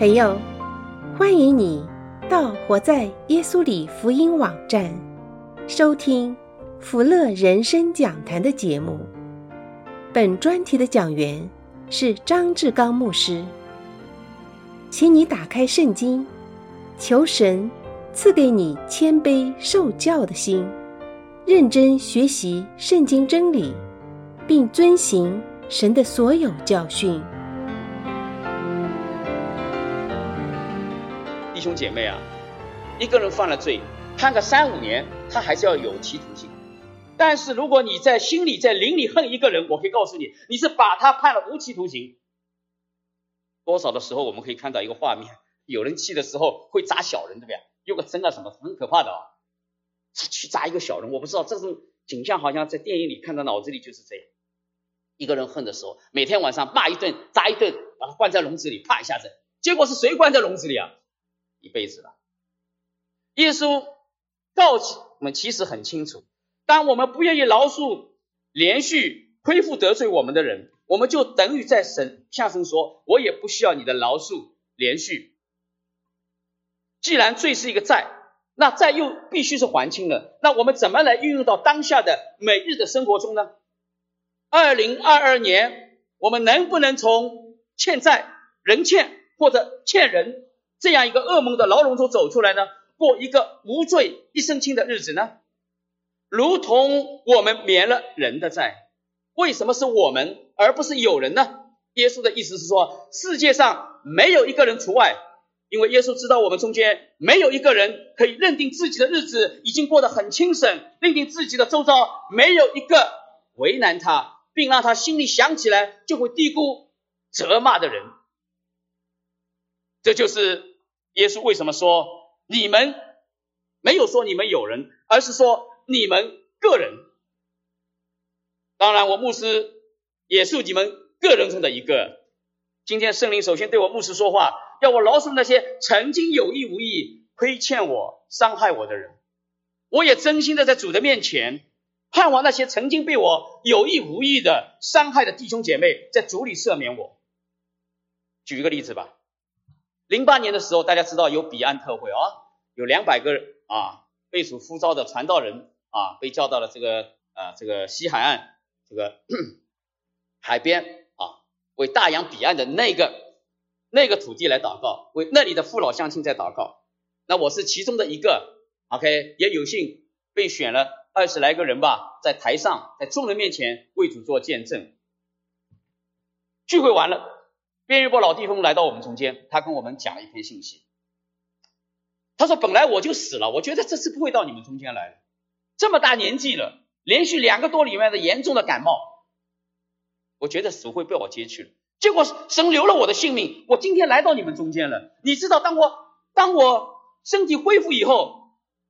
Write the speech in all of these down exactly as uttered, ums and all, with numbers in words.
朋友，欢迎你到活在耶稣里福音网站收听福乐人生讲坛的节目。本专题的讲员是张志刚牧师。请你打开圣经，求神赐给你谦卑受教的心，认真学习圣经真理，并遵行神的所有教训。 弟兄姐妹啊，一个人犯了罪，判个三五年，他还是要有期徒刑。但是如果你在心里在灵里恨一个人，我可以告诉你，你是把他判了无期徒刑。多少的时候我们可以看到一个画面，有人气的时候会砸小人，对不对？用个针啊什么，很可怕的啊，去砸一个小人。我不知道这种景象好像在电影里看到，脑子里就是这样。一个人恨的时候，每天晚上骂一顿，砸一顿，把他关在笼子里，啪一下子，结果是谁关在笼子里啊？一辈子了。耶稣告诉我们其实很清楚，当我们不愿意饶恕连续恢复得罪我们的人，我们就等于在神向神说，我也不需要你的饶恕连续。既然罪是一个债，那债又必须是还清的，那我们怎么来运用到当下的每日的生活中呢？二零二二年我们能不能从欠债、人欠或者欠人这样一个噩梦的牢笼中走出来呢？过一个无罪一身轻的日子呢？如同我们免了人的债，为什么是我们而不是有人呢？耶稣的意思是说，世界上没有一个人除外，因为耶稣知道我们中间没有一个人可以认定自己的日子已经过得很轻省，认定自己的周遭没有一个为难他并让他心里想起来就会低估责骂的人。这就是耶稣为什么说你们，没有说你们有人，而是说你们个人。当然我牧师也是你们个人中的一个。今天圣灵首先对我牧师说话，要我饶恕那些曾经有意无意亏欠我伤害我的人。我也真心的在主的面前盼望那些曾经被我有意无意的伤害的弟兄姐妹在主里赦免我。举一个例子吧，零八年的时候，大家知道有彼岸特会啊，有两百个啊被主呼召的传道人啊，被叫到了这个呃这个西海岸这个海边啊，为大洋彼岸的那个那个土地来祷告，为那里的父老乡亲在祷告。那我是其中的一个 ，OK， 也有幸被选了二十来个人吧，在台上在众人面前为主做见证。聚会完了，边约伯老弟兄来到我们中间，他跟我们讲了一篇信息。他说本来我就死了，我觉得这次不会到你们中间来了，这么大年纪了，连续两个多礼拜的严重的感冒，我觉得死会被我接去了。结果神留了我的性命，我今天来到你们中间了。你知道当我当我身体恢复以后，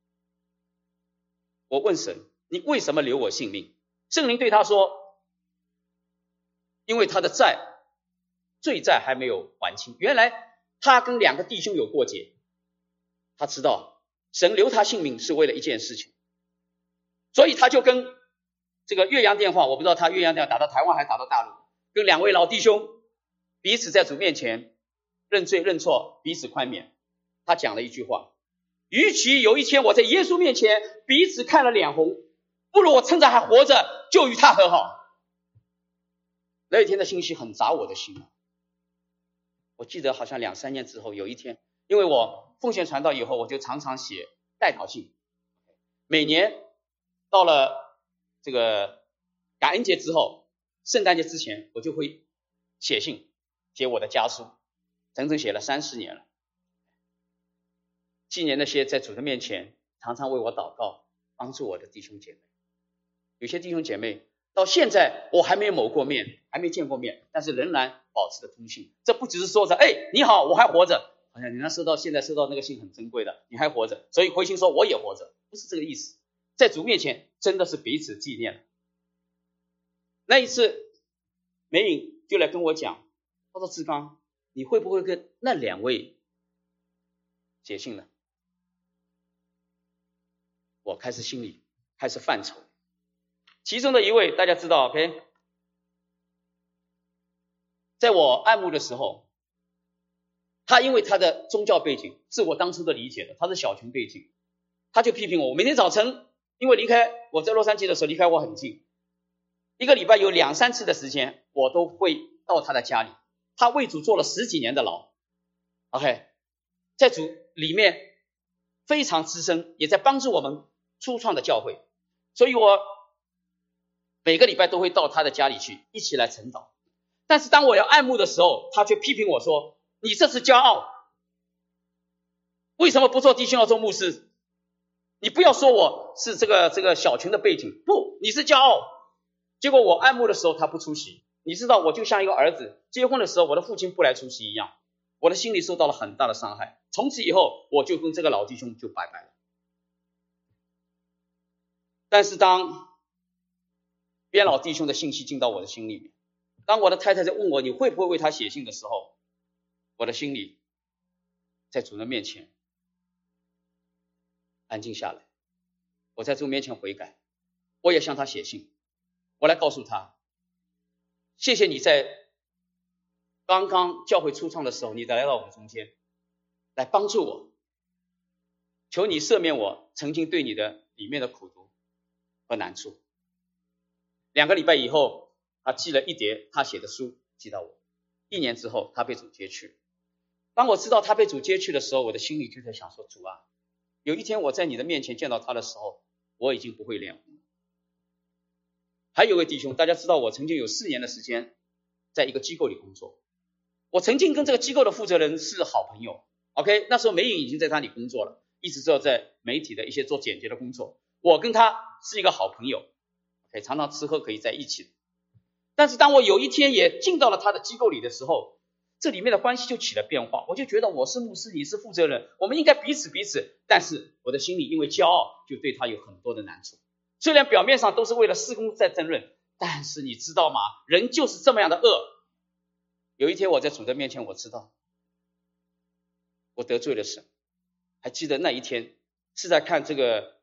我问神，你为什么留我性命？圣灵对他说，因为他的债罪债还没有还清。原来他跟两个弟兄有过节，他知道神留他性命是为了一件事情，所以他就跟这个越洋电话，我不知道他越洋电话打到台湾还打到大陆，跟两位老弟兄彼此在主面前认罪认错，彼此宽勉。他讲了一句话，与其有一天我在耶稣面前彼此看了脸红，不如我趁着还活着就与他和好。那一天的信息很砸我的心。我记得好像两三年之后有一天，因为我奉献传道以后，我就常常写代祷信，每年到了这个感恩节之后，圣诞节之前，我就会写信写我的家书，整整写了三四年了，纪念那些在主的面前常常为我祷告帮助我的弟兄姐妹。有些弟兄姐妹到现在我还没有谋过面，还没见过面，但是仍然保持着通信。这不只是说着哎你好我还活着，好像人家收到现在收到那个信很珍贵的，你还活着，所以回信说我也活着，不是这个意思。在主面前真的是彼此纪念。那一次梅颖就来跟我讲，他说志刚，你会不会跟那两位写信呢？我开始心里开始犯愁。其中的一位大家知道 OK， 在我按牧的时候， 他因为他的宗教背景是我当初的理解的，他是小群背景，他就批评我。我每天早晨因为离开我在洛杉矶的时候离开我很近，一个礼拜有两三次的时间我都会到他的家里。他为主做了十几年的牢 OK， 在主里面非常资深，也在帮助我们初创的教会，所以我每个礼拜都会到他的家里去一起来晨祷。但是当我要按牧的时候，他却批评我说，你这是骄傲，为什么不做弟兄要做牧师？你不要说我是这个这个小群的背景，不，你是骄傲。结果我按牧的时候他不出席，你知道我就像一个儿子结婚的时候我的父亲不来出席一样，我的心里受到了很大的伤害。从此以后我就跟这个老弟兄就拜拜了。但是当边老弟兄的信息进到我的心里面，当我的太太在问我你会不会为他写信的时候，我的心里在主人面前安静下来，我在主面前悔改，我也向他写信，我来告诉他，谢谢你在刚刚教会初创的时候，你来到我们中间来帮助我，求你赦免我曾经对你的里面的苦毒和难处。两个礼拜以后，他寄了一叠他写的书寄到我，一年之后他被主接去。当我知道他被主接去的时候，我的心里就在想说，主啊，有一天我在你的面前见到他的时候，我已经不会脸红了。还有位弟兄，大家知道我曾经有四年的时间在一个机构里工作，我曾经跟这个机构的负责人是好朋友 OK， 那时候梅颖已经在他里工作了，一直都在媒体的一些做剪辑的工作，我跟他是一个好朋友 OK， 常常吃喝可以在一起的。但是当我有一天也进到了他的机构里的时候，这里面的关系就起了变化，我就觉得我是牧师，你是负责人，我们应该彼此彼此，但是我的心里因为骄傲就对他有很多的难处。虽然表面上都是为了事工在争论，但是你知道吗，人就是这么样的恶。有一天我在主的面前，我知道我得罪了神。还记得那一天是在看这个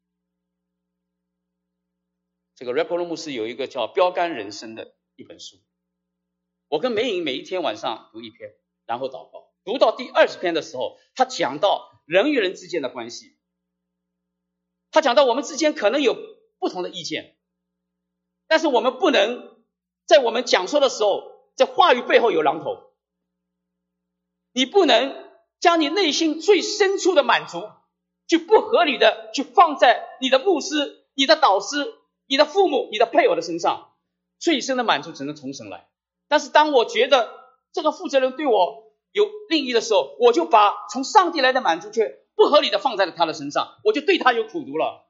这个 Rapolo 牧师有一个叫标杆人生的一本书，我跟梅颖每一天晚上读一篇，然后祷告，读到第二十篇的时候，他讲到人与人之间的关系，他讲到我们之间可能有不同的意见，但是我们不能在我们讲说的时候，在话语背后有榔头，你不能将你内心最深处的满足去不合理的去放在你的牧师、你的导师、你的父母、你的配偶的身上，最深的满足只能从神来。但是当我觉得这个负责人对我有利益的时候，我就把从上帝来的满足却不合理的放在了他的身上，我就对他有苦毒了。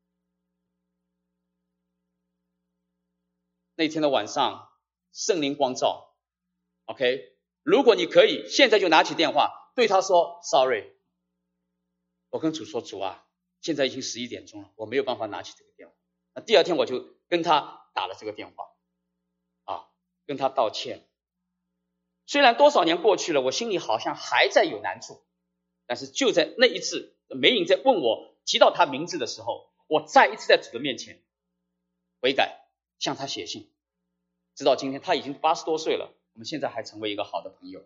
那天的晚上圣灵光照 OK， 如果你可以现在就拿起电话对他说 Sorry， 我跟主说，主啊，现在已经十一点钟了，我没有办法拿起这个电话。那第二天我就跟他打了这个电话啊，跟他道歉。虽然多少年过去了，我心里好像还在有难处，但是就在那一次梅颖在问我提到他名字的时候，我再一次在主的面前悔改，向他写信，直到今天他已经八十多岁了，我们现在还成为一个好的朋友。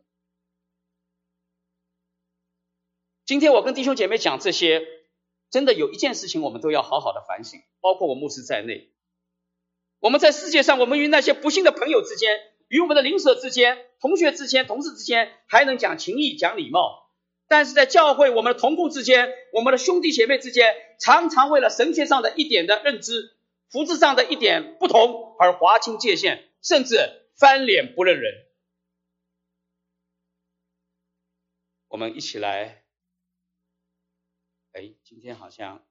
今天我跟弟兄姐妹讲这些，真的有一件事情我们都要好好的反省，包括我牧师在内。我们在世界上，我们与那些不幸的朋友之间，与我们的邻舍之间、同学之间、同事之间还能讲情义、讲礼貌，但是在教会我们的同工之间，我们的兄弟姐妹之间，常常为了神学上的一点的认知、福祉上的一点不同而划清界限，甚至翻脸不认人。我们一起来，哎，今天好像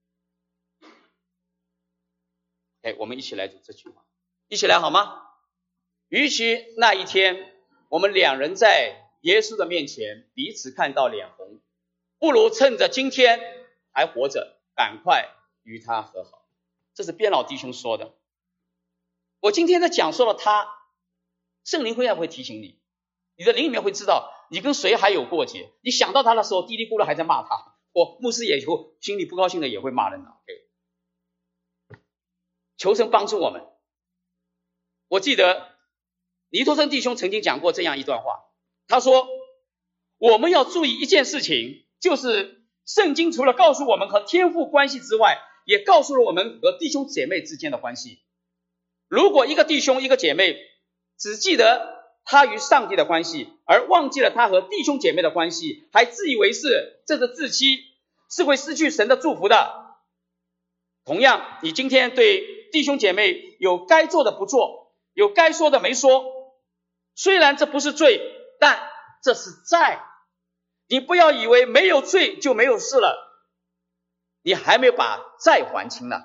哎，我们一起来读这句话，一起来好吗？与其那一天我们两人在耶稣的面前彼此看到脸红，不如趁着今天还活着，赶快与他和好。这是边老弟兄说的。我今天在讲说了他，圣灵会不会提醒你？你的灵里面会知道你跟谁还有过节，你想到他的时候嘀哩咕噜还在骂他，我牧师也有心里不高兴的也会骂人的。okay? 求神帮助我们。我记得尼托生弟兄曾经讲过这样一段话，他说， 我们要注意一件事情，就是圣经除了告诉我们和天父关系之外，也告诉了我们和弟兄姐妹之间的关系。如果一个弟兄一个姐妹只记得他与上帝的关系，而忘记了他和弟兄姐妹的关系，还自以为是，这是自欺，是会失去神的祝福的。同样，你今天对弟兄姐妹有该做的不做，有该说的没说，虽然这不是罪，但这是债。你不要以为没有罪就没有事了，你还没有把债还清呢。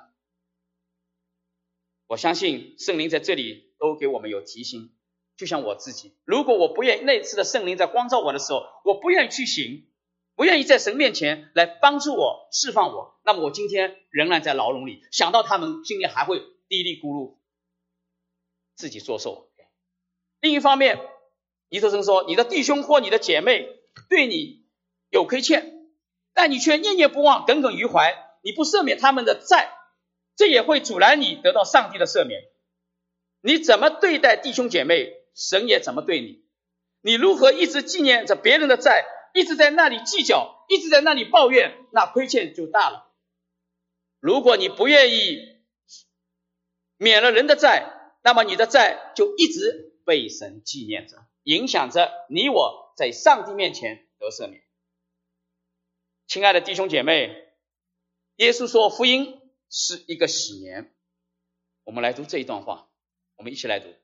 我相信圣灵在这里都给我们有提醒，就像我自己，如果我不愿意，那次的圣灵在光照我的时候，我不愿意去行，不愿意在神面前来帮助我释放我，那么我今天仍然在牢笼里，想到他们心里还会嘀哩咕噜，自己作受。另一方面，尼特生说，你的弟兄或你的姐妹对你有亏欠，但你却念念不忘，耿耿于怀，你不赦免他们的债，这也会阻拦你得到上帝的赦免。你怎么对待弟兄姐妹，神也怎么对你。你如何一直纪念着别人的债，一直在那里计较，一直在那里抱怨，那亏欠就大了。如果你不愿意免了人的债，那么你的债就一直被神纪念着，影响着你我在上帝面前得赦免。亲爱的弟兄姐妹，耶稣说福音是一个喜年。我们来读这一段话，我们一起来读。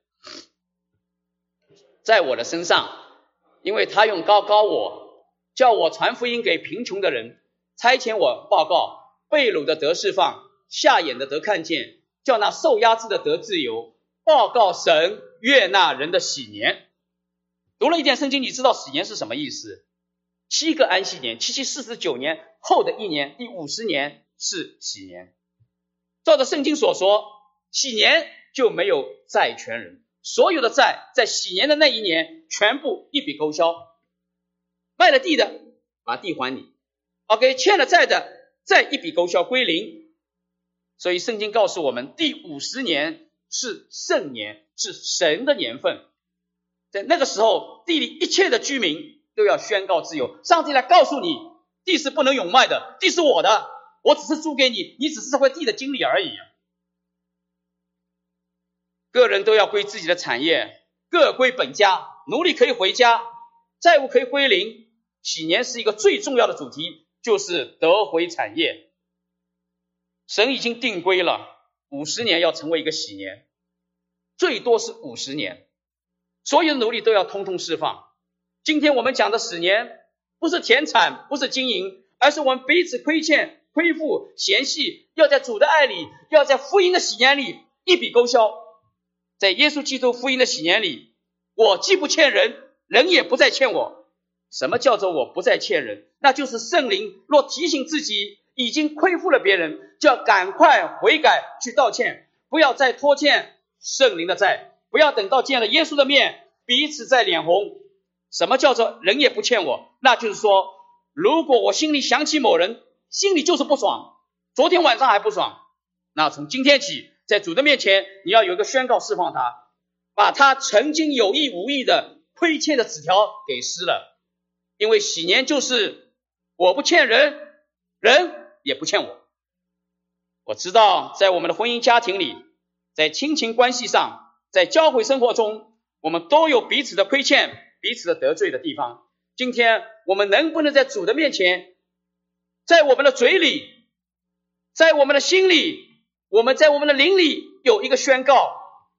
在我的身上，因为他用膏膏我，叫我传福音给贫穷的人，差遣我报告被掳的得释放，瞎眼的得看见，叫那受压制的得自由，报告神悦纳人的喜年。读了一点圣经，你知道喜年是什么意思？七个安息年，七七四十九年后的一年，第五十年是喜年。照着圣经所说，喜年就没有债权人，所有的债在喜年的那一年全部一笔勾销。卖了地的把地还你， OK， 欠了债的再一笔勾销归零。所以圣经告诉我们，第五十年是圣年，是神的年份。在那个时候，地里一切的居民都要宣告自由。上帝来告诉你，地是不能永卖的，地是我的，我只是租给你，你只是这块地的经理而已。个人都要归自己的产业，各归本家，奴隶可以回家，债务可以归零。喜年是一个最重要的主题，就是得回产业。神已经定规了，五十年要成为一个喜年，最多是五十年，所有的奴隶都要通通释放。今天我们讲的死年，不是田产，不是经营，而是我们彼此亏欠、亏负、嫌隙，要在主的爱里，要在福音的喜年里一笔勾销。在耶稣基督福音的喜年里，我既不欠人，人也不再欠我。什么叫做我不再欠人？那就是圣灵若提醒自己已经亏负了别人，就要赶快悔改去道歉，不要再拖欠圣灵的债，不要等到见了耶稣的面彼此再脸红。什么叫做人也不欠我？那就是说，如果我心里想起某人，心里就是不爽，昨天晚上还不爽，那从今天起，在主的面前，你要有一个宣告释放他，把他曾经有意无意的亏欠的纸条给撕了。因为喜年就是我不欠人，人也不欠我。我知道在我们的婚姻家庭里，在亲情关系上，在教会生活中，我们都有彼此的亏欠，彼此的得罪的地方。今天我们能不能在主的面前，在我们的嘴里，在我们的心里，我们在我们的灵里有一个宣告，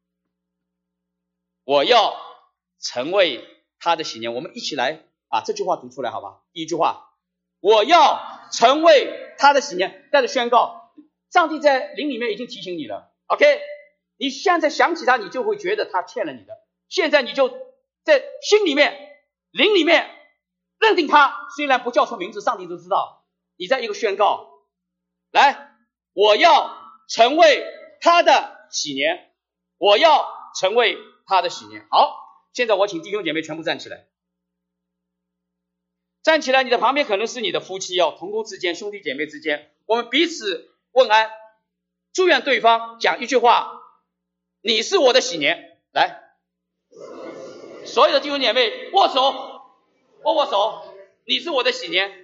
我要成为他的喜年。我们一起来把这句话读出来好吧？第一句话，我要成为他的喜年，带着宣告，上帝在灵里面已经提醒你了 OK， 你现在想起他，你就会觉得他欠了你的，现在你就在心里面灵里面认定他，虽然不叫出名字，上帝都知道，你在一个宣告，来，我要成为他的喜年，我要成为他的喜年。好，现在我请弟兄姐妹全部站起来，站起来，你的旁边可能是你的夫妻哦，同工之间，兄弟姐妹之间，我们彼此问安，祝愿对方讲一句话，你是我的喜年。来，所有的弟兄姐妹握手， 握握手，你是我的喜年。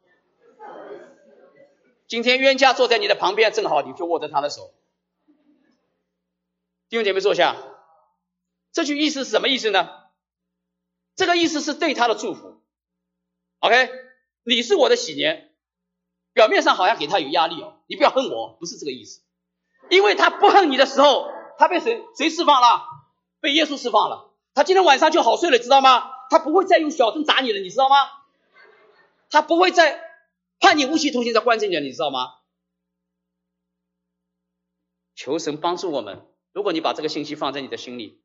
今天冤家坐在你的旁边，正好你就握着他的手。弟兄姐妹坐下。这句意思是什么意思呢？这个意思是对他的祝福。 OK， 你是我的喜年，表面上好像给他有压力哦，你不要恨我，不是这个意思。因为他不恨你的时候，他被谁谁释放了？被耶稣释放了。他今天晚上就好睡了，知道吗？他不会再用小针扎你了，你知道吗？他不会再判你无期徒刑再关着你了，你知道吗？求神帮助我们，如果你把这个信息放在你的心里，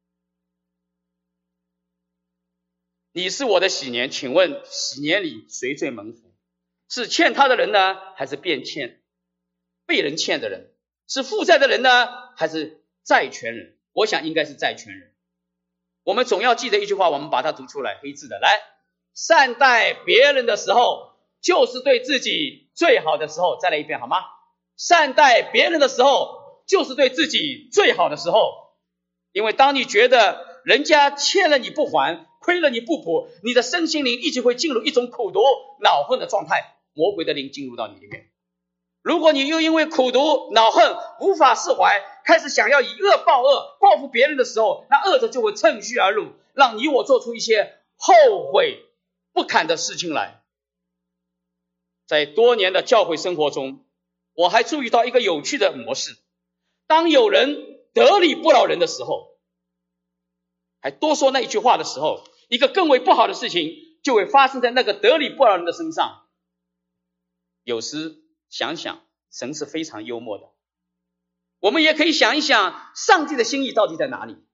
你是我的喜年，请问喜年里谁最蒙福？是欠他的人呢，还是变欠被人欠的人？是负债的人呢，还是债权人？我想应该是债权人。我们总要记得一句话，我们把它读出来，黑字的，来，善待别人的时候，就是对自己最好的时候。再来一遍好吗？善待别人的时候，就是对自己最好的时候。因为当你觉得人家欠了你不还，亏了你不补，你的身心灵一直会进入一种苦毒恼恨的状态，魔鬼的灵进入到你里面。如果你又因为苦毒恼恨无法释怀，开始想要以恶报恶，报复别人的时候，那恶者就会趁虚而入，让你我做出一些后悔不堪的事情来。在多年的教会生活中，我还注意到一个有趣的模式，当有人得理不饶人的时候，还多说那一句话的时候，一个更为不好的事情就会发生在那个得理不饶人的身上。有时想想，神是非常幽默的，我们也可以想一想，上帝的心意到底在哪里？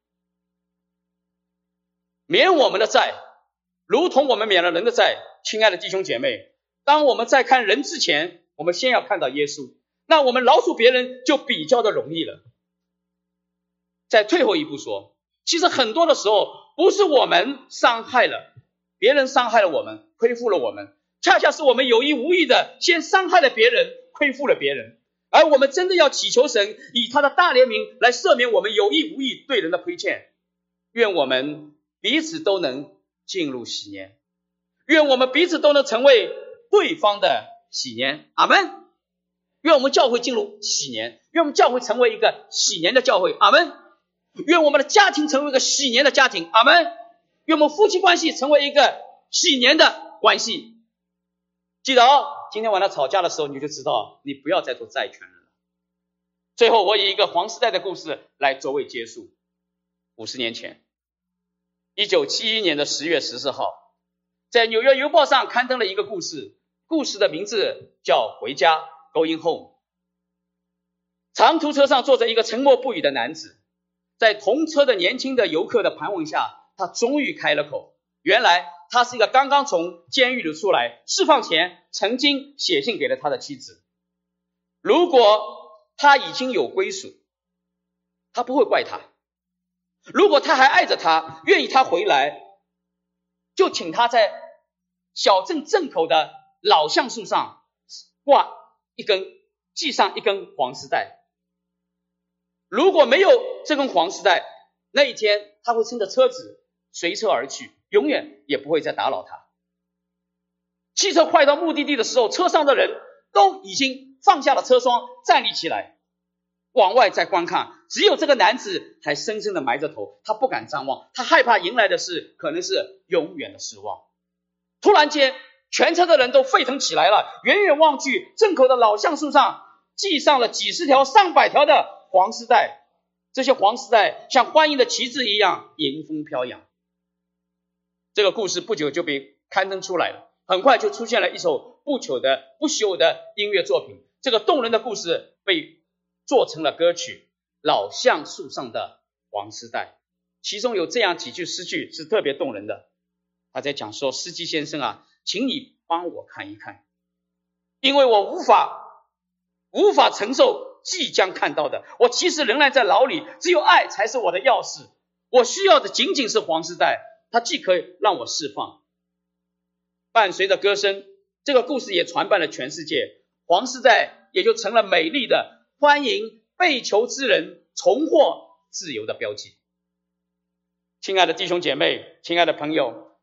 免我们的债，如同我们免了人的债。亲爱的弟兄姐妹，当我们在看人之前，我们先要看到耶稣，那我们饶恕别人就比较的容易了。再退后一步说，其实很多的时候不是我们伤害了别人，伤害了我们，亏负了我们，恰恰是我们有意无意的先伤害了别人，亏负了别人。而我们真的要祈求神以他的大怜悯来赦免我们有意无意对人的亏欠。愿我们彼此都能进入喜年，愿我们彼此都能成为对方的喜年。阿们。愿我们教会进入喜年，愿我们教会成为一个喜年的教会。阿们。愿我们的家庭成为一个喜年的家庭。阿们。愿我们夫妻关系成为一个喜年的关系。记得哦，今天晚上吵架的时候，你就知道你不要再做债权人了。最后，我以一个黄丝带的故事来作为结束。五十年前，一九七一年的十月十四号，在纽约邮报上刊登了一个故事，故事的名字叫《回家》 Going Home。 长途车上坐着一个沉默不语的男子，在同车的年轻的游客的盘问下，他终于开了口。原来他是一个刚刚从监狱里出来，释放前曾经写信给了他的妻子。如果他已经有归属，他不会怪他；如果他还爱着他，愿意他回来，就请他在小镇镇口的老橡树上挂一根，系上一根黄丝带。如果没有这根黄丝带，那一天他会乘着车子随车而去，永远也不会再打扰他。汽车快到目的地的时候，车上的人都已经放下了车窗，站立起来往外在观看，只有这个男子还深深的埋着头，他不敢张望，他害怕迎来的是可能是永远的失望。突然间，全车的人都沸腾起来了，远远望去，镇口的老橡树上系上了几十条上百条的黄丝带，这些黄丝带像欢迎的旗帜一样迎风飘扬。这个故事不久就被刊登出来了，很快就出现了一首不朽的不朽的音乐作品。这个动人的故事被做成了歌曲《老橡树上的黄丝带》，其中有这样几句诗句是特别动人的。他在讲说，司机先生啊，请你帮我看一看，因为我无法无法承受即将看到的，我其实仍然在牢里，只有爱才是我的钥匙，我需要的仅仅是黄丝带，它既可以让我释放。伴随着歌声，这个故事也传遍了全世界，黄丝带也就成了美丽的欢迎被囚之人重获自由的标记。亲爱的弟兄姐妹，亲爱的朋友，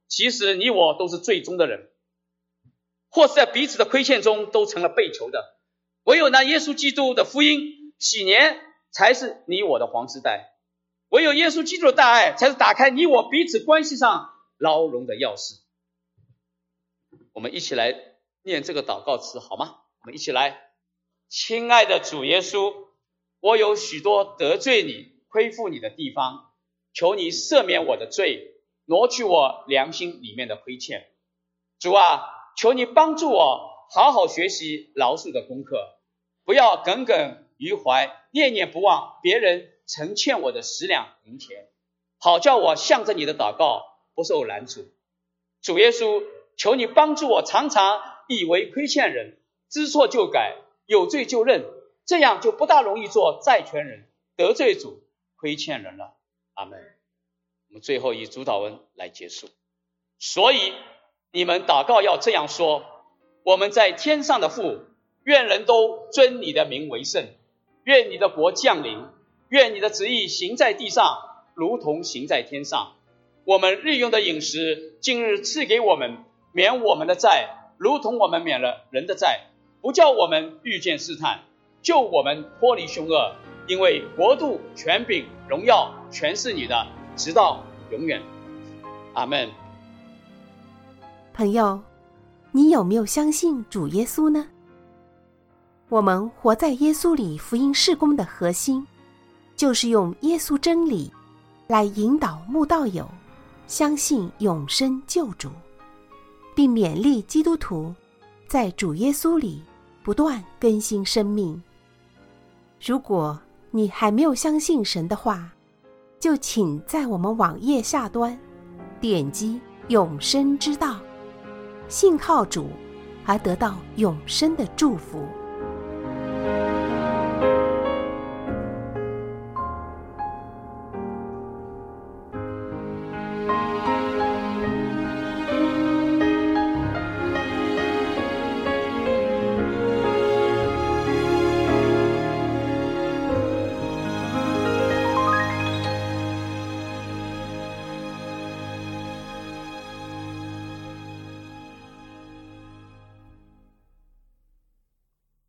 其实你我都是最终的人，或是在彼此的亏欠中都成了被囚的。唯有那耶稣基督的福音喜年才是你我的黄丝带，唯有耶稣基督的大爱才是打开你我彼此关系上牢笼的钥匙。我们一起来念这个祷告词好吗？我们一起来。亲爱的主耶稣，我有许多得罪你亏负你的地方，求你赦免我的罪，挪去我良心里面的亏欠。主啊，求你帮助我好好学习饶恕的功课，不要耿耿于怀，念念不忘别人曾欠我的十两银钱，好叫我向着你的祷告不受拦阻。主耶稣，求你帮助我常常以为亏欠人，知错就改，有罪就认，这样就不大容易做债权人，得罪主，亏欠人了。阿们。我们最后以主祷文来结束。所以你们祷告要这样说：我们在天上的父，愿人都尊你的名为圣，愿你的国降临，愿你的旨意行在地上，如同行在天上。我们日用的饮食今日赐给我们，免我们的债，如同我们免了人的债，不叫我们遇见试探，救我们脱离凶恶，因为国度、权柄、荣耀全是你的，直到永远。阿们。 朋友，你有没有相信主耶稣呢？我们活在耶稣里福音事工的核心，就是用耶稣真理来引导慕道友相信永生救主，并勉励基督徒在主耶稣里不断更新生命。如果你还没有相信神的话，就请在我们网页下端点击永生之道，信靠主而得到永生的祝福。